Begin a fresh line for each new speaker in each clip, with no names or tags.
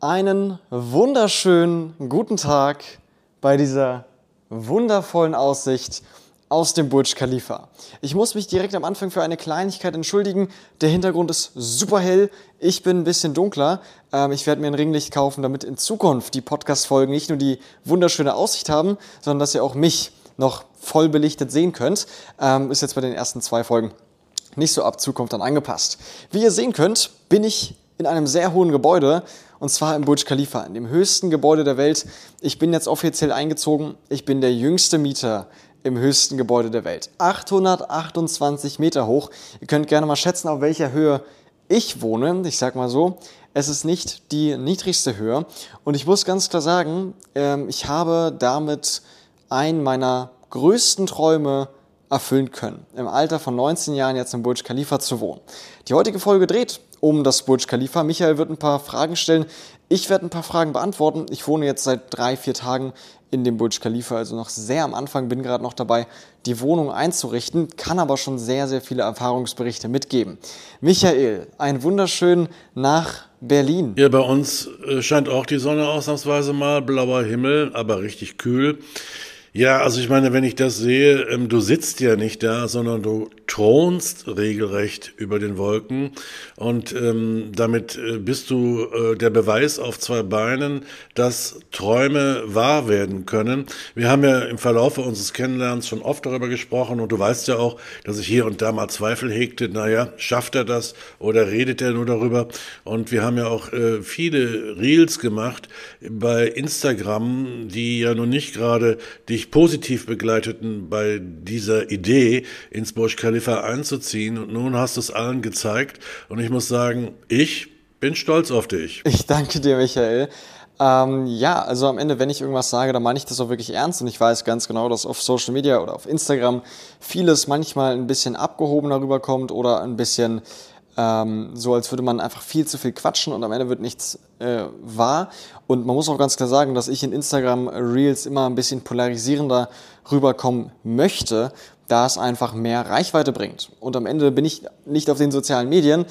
Einen wunderschönen guten Tag bei dieser wundervollen Aussicht aus dem Burj Khalifa. Ich muss mich direkt am Anfang für eine Kleinigkeit entschuldigen. Der Hintergrund ist super hell, ich bin ein bisschen dunkler. Ich werde mir ein Ringlicht kaufen, damit in Zukunft die Podcast-Folgen nicht nur die wunderschöne Aussicht haben, sondern dass ihr auch mich noch voll belichtet sehen könnt. Ist jetzt bei den ersten 2 Folgen nicht so ab Zukunft dann angepasst. Wie ihr sehen könnt, bin ich in einem sehr hohen Gebäude, und zwar im Burj Khalifa, in dem höchsten Gebäude der Welt. Ich bin jetzt offiziell eingezogen, ich bin der jüngste Mieter im höchsten Gebäude der Welt. 828 Meter hoch. Ihr könnt gerne mal schätzen, auf welcher Höhe ich wohne. Ich sag mal so, es ist nicht die niedrigste Höhe. Und ich muss ganz klar sagen, ich habe damit einen meiner größten Träume erfüllen können, im Alter von 19 Jahren jetzt im Burj Khalifa zu wohnen. Die heutige Folge dreht um das Burj Khalifa. Michael wird ein paar Fragen stellen, ich werde ein paar Fragen beantworten. Ich wohne jetzt seit 3-4 Tagen in dem Burj Khalifa, also noch sehr am Anfang, bin gerade noch dabei, die Wohnung einzurichten, kann aber schon sehr, sehr viele Erfahrungsberichte mitgeben. Michael, einen wunderschönen nach Berlin.
Ja, bei uns scheint auch die Sonne ausnahmsweise mal, blauer Himmel, aber richtig kühl. Ja, also ich meine, wenn ich das sehe, du sitzt ja nicht da, sondern du thronst regelrecht über den Wolken und damit bist du der Beweis auf 2 Beinen, dass Träume wahr werden können. Wir haben ja im Verlauf unseres Kennenlernens schon oft darüber gesprochen und du weißt ja auch, dass ich hier und da mal Zweifel hegte, naja, schafft er das oder redet er nur darüber? Und wir haben ja auch viele Reels gemacht bei Instagram, die ja nun nicht gerade dich positiv begleiteten bei dieser Idee, ins Burj Khalifa einzuziehen. Und nun hast du es allen gezeigt. Und ich muss sagen, ich bin stolz auf dich.
Ich danke dir, Michael. Ja, also am Ende, wenn ich irgendwas sage, dann meine ich das auch wirklich ernst. Und ich weiß ganz genau, dass auf Social Media oder auf Instagram vieles manchmal ein bisschen abgehobener rüberkommt oder ein bisschen so, als würde man einfach viel zu viel quatschen und am Ende wird nichts wahr. Und man muss auch ganz klar sagen, dass ich in Instagram Reels immer ein bisschen polarisierender rüberkommen möchte, da es einfach mehr Reichweite bringt. Und am Ende bin ich nicht auf den sozialen Medien,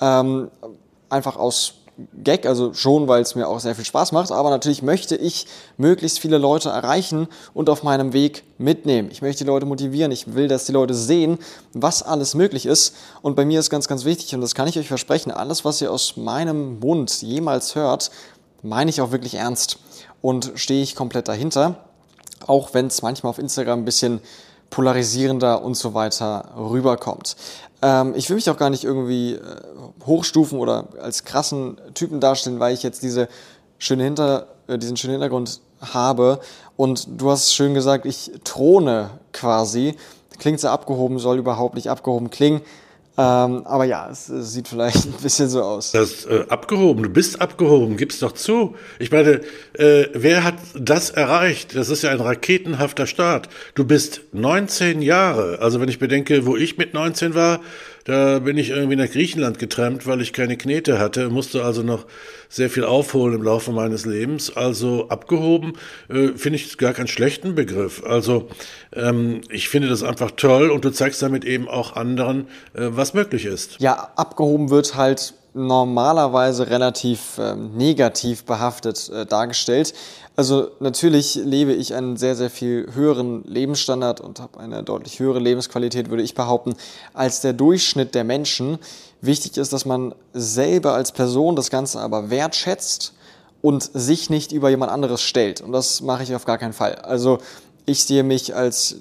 einfach aus Gag, also schon, weil es mir auch sehr viel Spaß macht, aber natürlich möchte ich möglichst viele Leute erreichen und auf meinem Weg mitnehmen. Ich möchte die Leute motivieren, ich will, dass die Leute sehen, was alles möglich ist und bei mir ist ganz, ganz wichtig und das kann ich euch versprechen, alles, was ihr aus meinem Mund jemals hört, meine ich auch wirklich ernst und stehe ich komplett dahinter, auch wenn es manchmal auf Instagram ein bisschen polarisierender und so weiter rüberkommt. Ich will mich auch gar nicht irgendwie hochstufen oder als krassen Typen darstellen, weil ich jetzt diesen schönen Hintergrund habe. Und du hast schön gesagt, ich throne quasi. Klingt sehr abgehoben, soll überhaupt nicht abgehoben klingen. Aber ja, es sieht vielleicht ein bisschen so aus.
Das abgehoben, du bist abgehoben, gib's doch zu. Ich meine, wer hat das erreicht? Das ist ja ein raketenhafter Start. Du bist 19 Jahre. Also wenn ich bedenke, wo ich mit 19 war, da bin ich irgendwie nach Griechenland getrampt, weil ich keine Knete hatte, musste also noch sehr viel aufholen im Laufe meines Lebens. Also abgehoben finde ich gar keinen schlechten Begriff. Also ich finde das einfach toll und du zeigst damit eben auch anderen, was möglich ist.
Ja, abgehoben wird halt normalerweise relativ negativ behaftet dargestellt. Also natürlich lebe ich einen sehr, sehr viel höheren Lebensstandard und habe eine deutlich höhere Lebensqualität, würde ich behaupten, als der Durchschnitt der Menschen. Wichtig ist, dass man selber als Person das Ganze aber wertschätzt und sich nicht über jemand anderes stellt. Und das mache ich auf gar keinen Fall. Also ich sehe mich als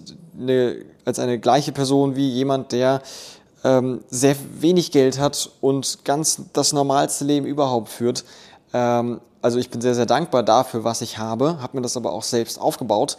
eine gleiche Person wie jemand, der sehr wenig Geld hat und ganz das normalste Leben überhaupt führt. Also ich bin sehr, sehr dankbar dafür, was ich habe mir das aber auch selbst aufgebaut.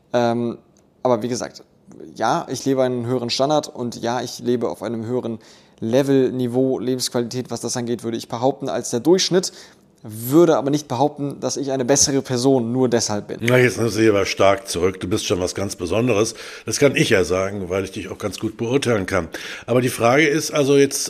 Aber wie gesagt, ja, ich lebe einen höheren Standard und ja, ich lebe auf einem höheren Level, Niveau, Lebensqualität, was das angeht, würde ich behaupten, als der Durchschnitt. Würde aber nicht behaupten, dass ich eine bessere Person nur deshalb bin.
Na, jetzt nimmst du dich aber stark zurück. Du bist schon was ganz Besonderes. Das kann ich ja sagen, weil ich dich auch ganz gut beurteilen kann. Aber die Frage ist also jetzt,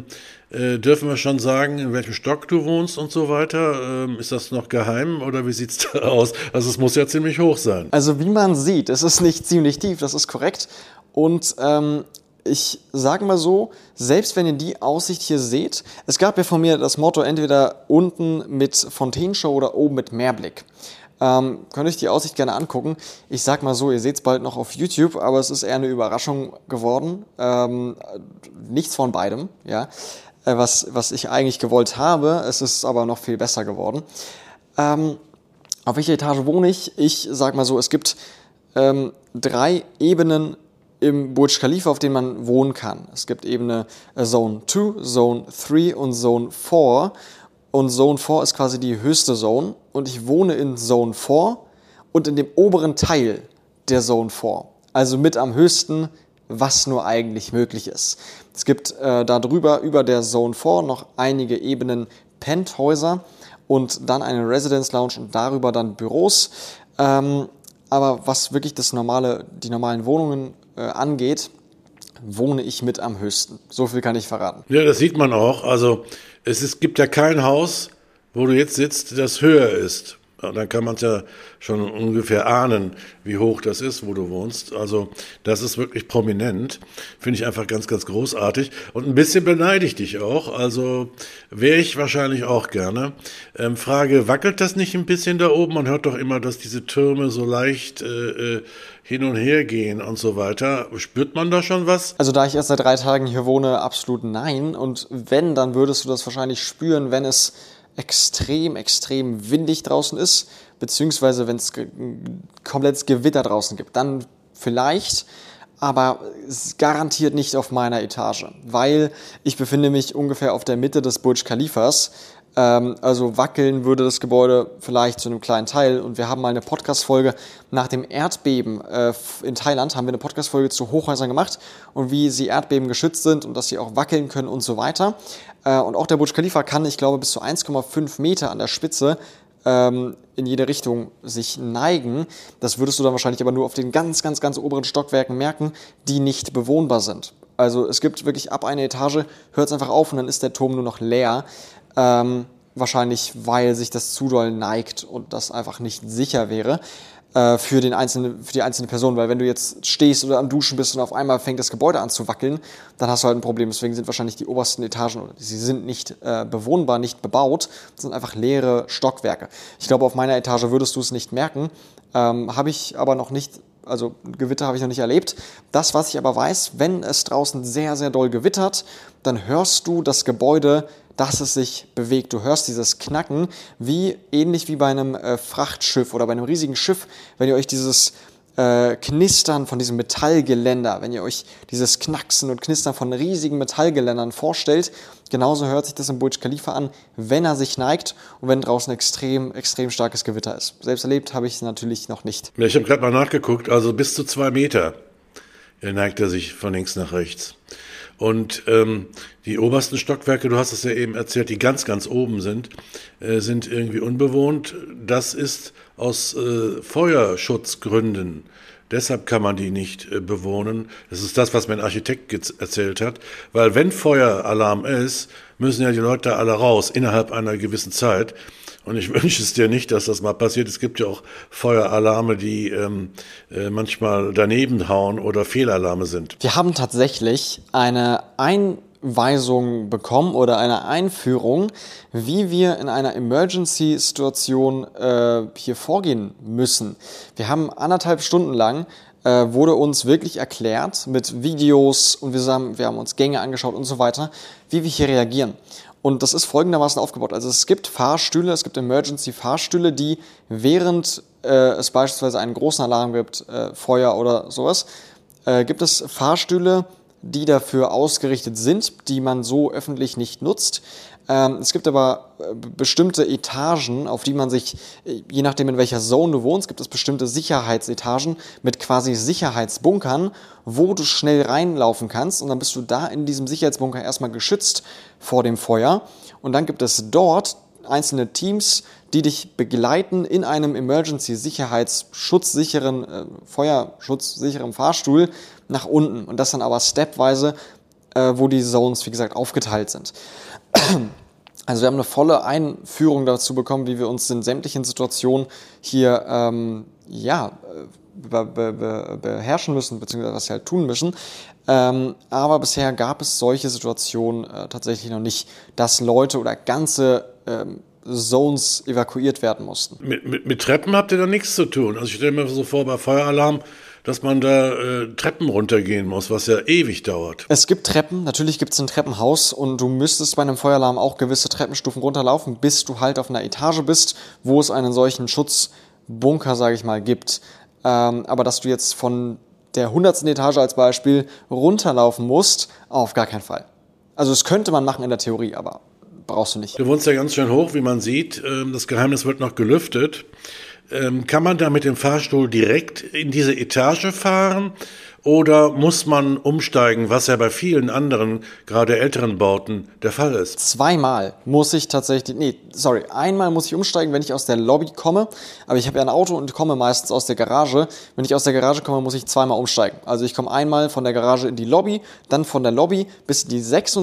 dürfen wir schon sagen, in welchem Stock du wohnst und so weiter? Ist das noch geheim oder wie sieht's da aus? Also es muss ja ziemlich hoch sein.
Also wie man sieht, es ist nicht ziemlich tief, das ist korrekt. Und ich sage mal so, selbst wenn ihr die Aussicht hier seht, es gab ja von mir das Motto, entweder unten mit Fontänenshow oder oben mit Meerblick. Könnt ihr euch die Aussicht gerne angucken. Ich sag mal so, ihr seht es bald noch auf YouTube, aber es ist eher eine Überraschung geworden. Nichts von beidem, ja. Was ich eigentlich gewollt habe, es ist aber noch viel besser geworden. Auf welcher Etage wohne ich? Ich sag mal so, es gibt 3 Ebenen im Burj Khalifa, auf denen man wohnen kann. Es gibt Ebene Zone 2, Zone 3 und Zone 4. Und Zone 4 ist quasi die höchste Zone. Und ich wohne in Zone 4 und in dem oberen Teil der Zone 4. Also mit am höchsten, was nur eigentlich möglich ist. Es gibt da drüber, über der Zone 4, noch einige Ebenen Penthäuser und dann eine Residence Lounge und darüber dann Büros. Aber was wirklich die normalen Wohnungen angeht, wohne ich mit am höchsten. So viel kann ich verraten.
Ja, das sieht man auch. Also gibt ja kein Haus, wo du jetzt sitzt, das höher ist. Ja, dann kann man es ja schon ungefähr ahnen, wie hoch das ist, wo du wohnst. Also das ist wirklich prominent. Finde ich einfach ganz, ganz großartig. Und ein bisschen beneide ich dich auch. Also wäre ich wahrscheinlich auch gerne. Frage, wackelt das nicht ein bisschen da oben? Man hört doch immer, dass diese Türme so leicht hin und her gehen und so weiter. Spürt man da schon was?
Also da ich erst seit 3 Tagen hier wohne, absolut nein. Und wenn, dann würdest du das wahrscheinlich spüren, wenn es extrem, extrem windig draußen ist, beziehungsweise wenn es komplettes Gewitter draußen gibt, dann vielleicht, aber garantiert nicht auf meiner Etage, weil ich befinde mich ungefähr auf der Mitte des Burj Khalifas. Also wackeln würde das Gebäude vielleicht zu einem kleinen Teil. Und wir haben mal eine Podcast-Folge nach dem Erdbeben in Thailand, haben wir eine Podcast-Folge zu Hochhäusern gemacht und wie sie Erdbeben geschützt sind und dass sie auch wackeln können und so weiter. Und auch der Burj Khalifa kann, ich glaube, bis zu 1,5 Meter an der Spitze in jede Richtung sich neigen. Das würdest du dann wahrscheinlich aber nur auf den ganz, ganz, ganz oberen Stockwerken merken, die nicht bewohnbar sind. Also es gibt wirklich ab einer Etage, hört es einfach auf und dann ist der Turm nur noch leer. Wahrscheinlich, weil sich das zu doll neigt und das einfach nicht sicher wäre für die einzelne Person. Weil wenn du jetzt stehst oder am Duschen bist und auf einmal fängt das Gebäude an zu wackeln, dann hast du halt ein Problem. Deswegen sind wahrscheinlich die obersten Etagen, oder sie sind nicht bewohnbar, nicht bebaut, sind einfach leere Stockwerke. Ich glaube, auf meiner Etage würdest du es nicht merken. Habe ich aber noch nicht, also Gewitter habe ich noch nicht erlebt. Das, was ich aber weiß, wenn es draußen sehr, sehr doll gewittert, dann hörst du das Gebäude, dass es sich bewegt. Du hörst dieses Knacken, ähnlich wie bei einem Frachtschiff oder bei einem riesigen Schiff, wenn ihr euch dieses Knistern von diesem Metallgeländer, wenn ihr euch dieses Knacksen und Knistern von riesigen Metallgeländern vorstellt, genauso hört sich das im Burj Khalifa an, wenn er sich neigt und wenn draußen extrem, extrem starkes Gewitter ist. Selbst erlebt habe ich es natürlich noch nicht.
Ja, ich habe gerade mal nachgeguckt, also bis zu 2 Meter neigt er sich von links nach rechts. Und die obersten Stockwerke, du hast es ja eben erzählt, die ganz, ganz oben sind irgendwie unbewohnt. Das ist aus Feuerschutzgründen. Deshalb kann man die nicht bewohnen. Das ist das, was mir ein Architekt erzählt hat. Weil wenn Feueralarm ist, müssen ja die Leute alle raus innerhalb einer gewissen Zeit. Und ich wünsche es dir nicht, dass das mal passiert. Es gibt ja auch Feueralarme, die manchmal daneben hauen oder Fehlalarme sind.
Wir haben tatsächlich eine Einweisung bekommen oder eine Einführung, wie wir in einer Emergency-Situation hier vorgehen müssen. Wir haben 1,5 Stunden lang wurde uns wirklich erklärt mit Videos und wir haben uns Gänge angeschaut und so weiter, wie wir hier reagieren. Und das ist folgendermaßen aufgebaut. Also es gibt Fahrstühle, es gibt Emergency-Fahrstühle, die während es beispielsweise einen großen Alarm gibt, Feuer oder sowas, gibt es Fahrstühle, die dafür ausgerichtet sind, die man so öffentlich nicht nutzt. Es gibt aber bestimmte Etagen, auf die man sich, je nachdem in welcher Zone du wohnst, gibt es bestimmte Sicherheitsetagen mit quasi Sicherheitsbunkern, wo du schnell reinlaufen kannst und dann bist du da in diesem Sicherheitsbunker erstmal geschützt vor dem Feuer und dann gibt es dort einzelne Teams, die dich begleiten in einem Emergency-Sicherheitsschutzsicheren, feuerschutzsicheren Fahrstuhl nach unten und das dann aber stepweise, wo die Zones, wie gesagt, aufgeteilt sind. Also wir haben eine volle Einführung dazu bekommen, wie wir uns in sämtlichen Situationen hier beherrschen müssen, beziehungsweise was sie halt tun müssen. Aber bisher gab es solche Situationen tatsächlich noch nicht, dass Leute oder ganze Zones evakuiert werden mussten.
Mit Treppen habt ihr da nichts zu tun. Also ich stelle mir so vor, bei Feueralarm, dass man da Treppen runtergehen muss, was ja ewig dauert.
Es gibt Treppen, natürlich gibt es ein Treppenhaus und du müsstest bei einem Feueralarm auch gewisse Treppenstufen runterlaufen, bis du halt auf einer Etage bist, wo es einen solchen Schutzbunker, sage ich mal, gibt. Aber dass du jetzt von der 100. Etage als Beispiel runterlaufen musst, auf gar keinen Fall. Also das könnte man machen in der Theorie, aber brauchst du nicht.
Du wohnst ja ganz schön hoch, wie man sieht. Das Geheimnis wird noch gelüftet. Kann man da mit dem Fahrstuhl direkt in diese Etage fahren oder muss man umsteigen, was ja bei vielen anderen, gerade älteren Bauten der Fall ist?
Einmal muss ich umsteigen, wenn ich aus der Lobby komme, aber ich habe ja ein Auto und komme meistens aus der Garage. Wenn ich aus der Garage komme, muss ich zweimal umsteigen. Also ich komme einmal von der Garage in die Lobby, dann von der Lobby bis in die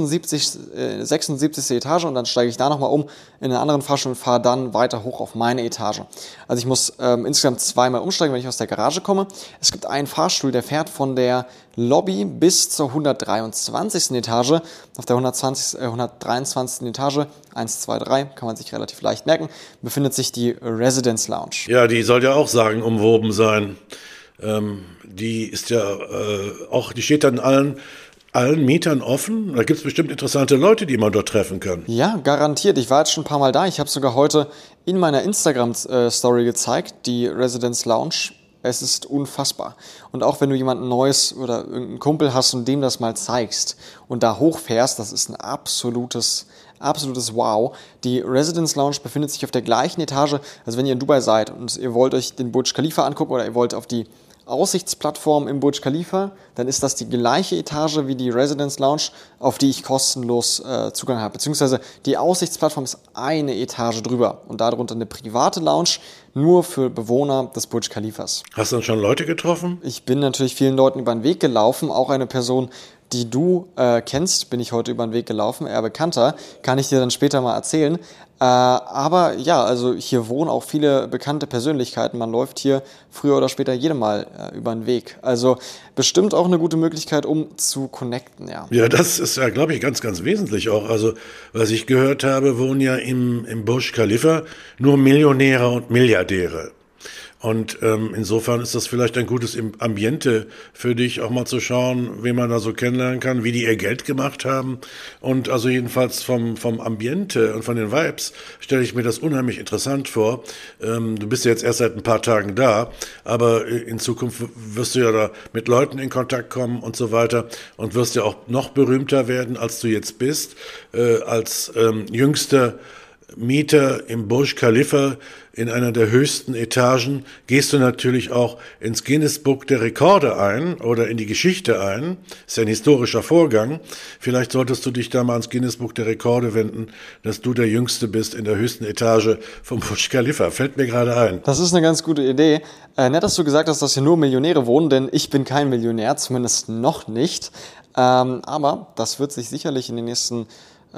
76. Etage und dann steige ich da nochmal um in einen anderen Fahrstuhl und fahre dann weiter hoch auf meine Etage. Also ich muss insgesamt zweimal umsteigen, wenn ich aus der Garage komme. Es gibt einen Fahrstuhl, der fährt von der Lobby bis zur 123. Etage. Auf der 123. Etage, 1, 2, 3, kann man sich relativ leicht merken, befindet sich die Residence Lounge.
Ja, die soll ja auch sagenumwoben sein. Die ist ja die steht dann allen Mietern offen. Da gibt es bestimmt interessante Leute, die man dort treffen kann.
Ja, garantiert. Ich war jetzt schon ein paar Mal da. Ich habe sogar heute in meiner Instagram-Story gezeigt, die Residence Lounge. Es ist unfassbar. Und auch wenn du jemanden Neues oder irgendeinen Kumpel hast und dem das mal zeigst und da hochfährst, das ist ein absolutes Wow. Die Residence Lounge befindet sich auf der gleichen Etage, also wenn ihr in Dubai seid und ihr wollt euch den Burj Khalifa angucken oder ihr wollt auf die Aussichtsplattform im Burj Khalifa, dann ist das die gleiche Etage wie die Residence Lounge, auf die ich kostenlos Zugang habe. Beziehungsweise die Aussichtsplattform ist eine Etage drüber und darunter eine private Lounge, nur für Bewohner des Burj Khalifas.
Hast du dann schon Leute getroffen?
Ich bin natürlich vielen Leuten über den Weg gelaufen, auch eine Person, die du kennst, bin ich heute über den Weg gelaufen, eher bekannter, kann ich dir dann später mal erzählen. Aber ja, also hier wohnen auch viele bekannte Persönlichkeiten. Man läuft hier früher oder später jedem Mal über den Weg. Also bestimmt auch eine gute Möglichkeit, um zu connecten, ja.
Ja, das ist ja, glaube ich, ganz, ganz wesentlich auch. Also, was ich gehört habe, wohnen ja im Burj Khalifa nur Millionäre und Milliardäre. Und insofern ist das vielleicht ein gutes Ambiente für dich, auch mal zu schauen, wen man da so kennenlernen kann, wie die ihr Geld gemacht haben. Und also jedenfalls vom Ambiente und von den Vibes stelle ich mir das unheimlich interessant vor. Du bist ja jetzt erst seit ein paar Tagen da, aber in Zukunft wirst du ja da mit Leuten in Kontakt kommen und so weiter und wirst ja auch noch berühmter werden, als du jetzt bist, als jüngster Mieter im Burj Khalifa in einer der höchsten Etagen gehst du natürlich auch ins Guinness Buch der Rekorde ein oder in die Geschichte ein. Ist ja ein historischer Vorgang. Vielleicht solltest du dich da mal ans Guinness Buch der Rekorde wenden, dass du der Jüngste bist in der höchsten Etage vom Burj Khalifa. Fällt mir gerade ein.
Das ist eine ganz gute Idee. Nett, dass du gesagt hast, dass hier nur Millionäre wohnen, denn ich bin kein Millionär, zumindest noch nicht. Aber das wird sich sicherlich in den nächsten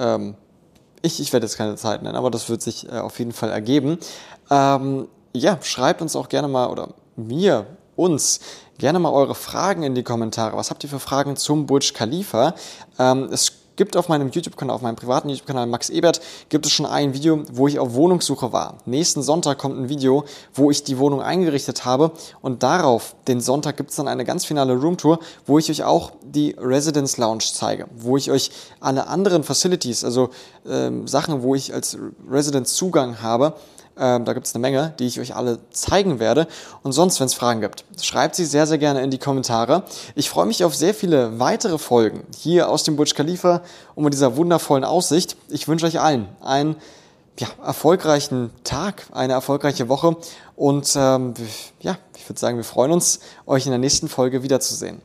ich werde jetzt keine Zeit nennen, aber das wird sich auf jeden Fall ergeben. Ja, schreibt uns auch gerne mal, oder uns gerne mal eure Fragen in die Kommentare. Was habt ihr für Fragen zum Burj Khalifa? Es gibt auf meinem YouTube-Kanal, auf meinem privaten YouTube-Kanal Max Ebert, gibt es schon ein Video, wo ich auf Wohnungssuche war. Nächsten Sonntag kommt ein Video, wo ich die Wohnung eingerichtet habe und darauf, den Sonntag, gibt es dann eine ganz finale Roomtour, wo ich euch auch die Residence Lounge zeige, wo ich euch alle anderen Facilities, also Sachen, wo ich als Resident Zugang habe, da gibt es eine Menge, die ich euch alle zeigen werde. Und sonst, wenn es Fragen gibt, schreibt sie sehr, sehr gerne in die Kommentare. Ich freue mich auf sehr viele weitere Folgen hier aus dem Burj Khalifa und mit dieser wundervollen Aussicht. Ich wünsche euch allen einen erfolgreichen Tag, eine erfolgreiche Woche. Und ich würde sagen, wir freuen uns, euch in der nächsten Folge wiederzusehen.